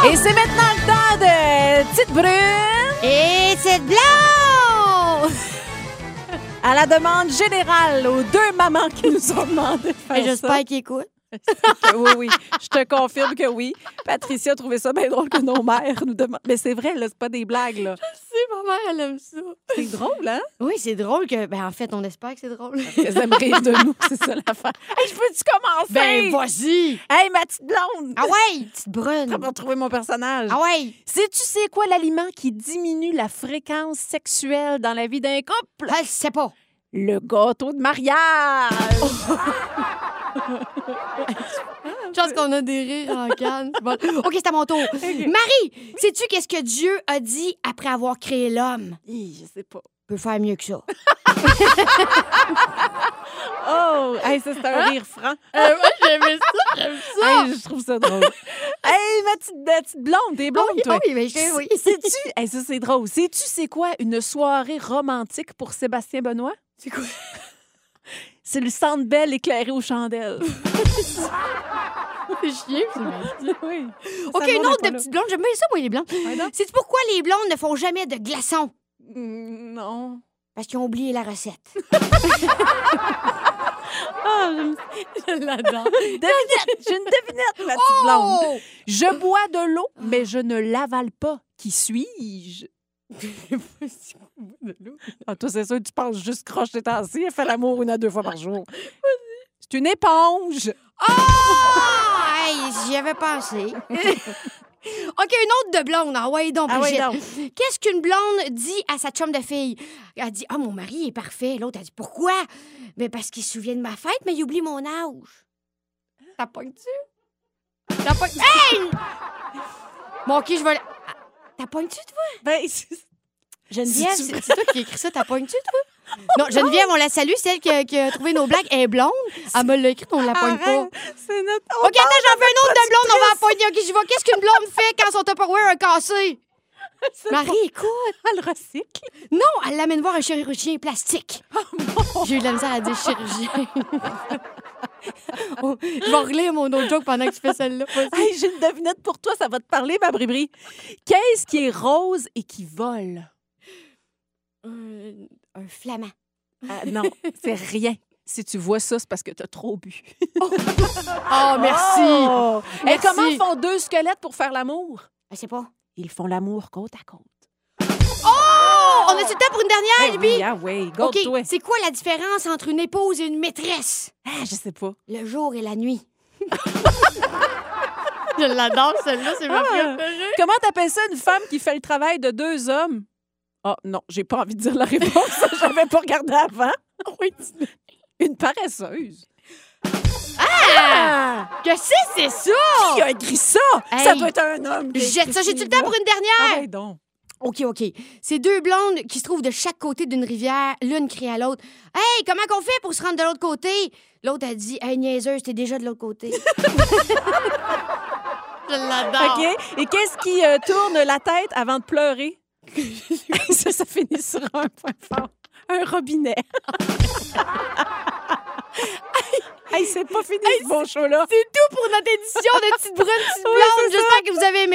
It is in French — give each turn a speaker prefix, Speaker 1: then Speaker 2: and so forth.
Speaker 1: Et c'est maintenant le temps de Petite Brune
Speaker 2: Et c'est blanc!
Speaker 1: à la demande générale aux deux mamans qui nous ont demandé de faire
Speaker 2: Et
Speaker 1: ça.
Speaker 2: j'espère qu'ils écoutent.
Speaker 1: Oui, je te confirme que oui. Patricia a trouvé ça bien drôle que nos mères nous demandent. Mais c'est vrai, là, c'est pas des blagues, là.
Speaker 2: Si, ma mère, elle aime ça.
Speaker 1: C'est drôle, hein?
Speaker 2: Oui, c'est drôle que... Ben, en fait, on espère que c'est drôle.
Speaker 1: Qu'elles aiment rire de nous, c'est ça l'affaire. Hey, je peux-tu commencer?
Speaker 2: Ben, vas-y!
Speaker 1: Hey, ma petite blonde!
Speaker 2: Ah ouais, petite brune!
Speaker 1: T'as pas trouvé mon personnage?
Speaker 2: Ah ouais!
Speaker 1: Sais-tu c'est quoi l'aliment qui diminue la fréquence sexuelle dans la vie d'un couple?
Speaker 2: Je sais pas.
Speaker 1: Le gâteau de mariage!
Speaker 2: Je pense qu'on a des rires en canne. Bon. OK, c'est à mon tour. Marie, sais-tu qu'est-ce que Dieu a dit après avoir créé l'homme?
Speaker 1: Je sais pas.
Speaker 2: On peut faire mieux que ça.
Speaker 1: Oh! Hey, ça, c'est un rire franc.
Speaker 2: Moi, j'aimais ça, j'aime ça.
Speaker 1: Hey, je trouve ça drôle. Hey, ma petite blonde, t'es blonde,
Speaker 2: Oui,
Speaker 1: toi?
Speaker 2: oui, mais oui.
Speaker 1: Sais-tu... Hey, ça, c'est drôle. Sais-tu c'est quoi une soirée romantique pour Sébastien Benoît?
Speaker 2: C'est quoi?
Speaker 1: C'est le Centre Bell éclairé aux chandelles.
Speaker 2: C'est chier, c'est
Speaker 1: Oui.
Speaker 2: OK, une autre de petite blonde. J'aime bien ça, moi, les blondes.
Speaker 1: Ouais, donc.
Speaker 2: Sais-tu pourquoi les blondes ne font jamais de glaçons?
Speaker 1: Non.
Speaker 2: Parce qu'ils ont oublié la recette.
Speaker 1: Ah,
Speaker 2: Je l'adore.
Speaker 1: devinette! J'ai une devinette, ma petite blonde.
Speaker 2: Oh!
Speaker 1: Je bois de l'eau, mais je ne l'avale pas. Qui suis-je? Ah, toi, c'est sûr, tu penses juste croche tes temps-ci. Elle fait l'amour 1 à 2 fois par jour. C'est une éponge.
Speaker 2: Oh! Hey, j'y avais pensé. OK, une autre de blonde. Ah ouais, donc,
Speaker 1: Ah ouais,
Speaker 2: Brigitte.
Speaker 1: donc.
Speaker 2: Qu'est-ce qu'une blonde dit à sa chum de fille? Elle dit, mon mari est parfait. L'autre, elle dit, pourquoi? Ben, parce qu'il se souvient de ma fête, mais il oublie mon âge. T'as pognes-tu? T'as pognes... Hey! Bon, OK, je vais... T'as pognes-tu, toi?
Speaker 1: Ben,
Speaker 2: Geneviève,
Speaker 1: Si tu veux.
Speaker 2: c'est toi qui as écrit ça, t'as pognes-tu, toi? Non, Geneviève, on la salue, celle qui a trouvé nos blagues. Elle est blonde. Elle me l'a écrit, on la pogne pas.
Speaker 1: Arrête, c'est notre...
Speaker 2: OK, attends, j'en fais une autre de blonde, on va la pogner. OK, j'y vais. Qu'est-ce qu'une blonde fait quand son Tupperware est cassé? Marie, écoute.
Speaker 1: Elle recycle.
Speaker 2: Non, elle l'amène voir un chirurgien plastique. J'ai eu de la misère à dire chirurgien. Je vais relire mon autre joke pendant que tu fais celle-là.
Speaker 1: Hey, j'ai une devinette pour toi, ça va te parler, ma bribri. Qu'est-ce qui est rose et qui vole?
Speaker 2: Un flamand.
Speaker 1: Non, c'est rien. Si tu vois ça, c'est parce que t'as trop bu.
Speaker 2: Oh, merci.
Speaker 1: Oh! Et
Speaker 2: Merci.
Speaker 1: comment font deux squelettes pour faire l'amour?
Speaker 2: Je sais pas.
Speaker 1: Ils font l'amour côte à côte.
Speaker 2: Oh! On a du temps pour une dernière, Libby?
Speaker 1: Oui, ah oui, go
Speaker 2: OK,
Speaker 1: toi.
Speaker 2: c'est quoi la différence entre une épouse et une maîtresse?
Speaker 1: Ah, je sais pas.
Speaker 2: Le jour et la nuit. Je l'adore, celle-là, c'est ma préférée.
Speaker 1: Comment t'appelles ça une femme qui fait le travail de 2 hommes? Ah, non, j'ai pas envie de dire la réponse. J'avais pas regardé avant. Oui, une paresseuse.
Speaker 2: Ah! Que c'est ça?
Speaker 1: Qui a écrit ça?
Speaker 2: Hey,
Speaker 1: Ça doit être un homme. qui a
Speaker 2: Jette
Speaker 1: écrit
Speaker 2: ça,
Speaker 1: ce
Speaker 2: j'ai-tu le temps pour une dernière?
Speaker 1: Ah, ouais, donc.
Speaker 2: OK. C'est deux blondes qui se trouvent de chaque côté d'une rivière. L'une crie à l'autre. « Hey, comment qu'on fait pour se rendre de l'autre côté? » L'autre a dit « Hey, niaiseuse, t'es déjà de l'autre côté. » Je l'adore.
Speaker 1: OK. Et qu'est-ce qui tourne la tête avant de pleurer? ça finit sur un point fort. Un robinet. Hey, c'est pas fini ce bon show-là.
Speaker 2: C'est tout pour notre édition de Petite Brune, Petite Blonde. J'espère que vous avez aimé.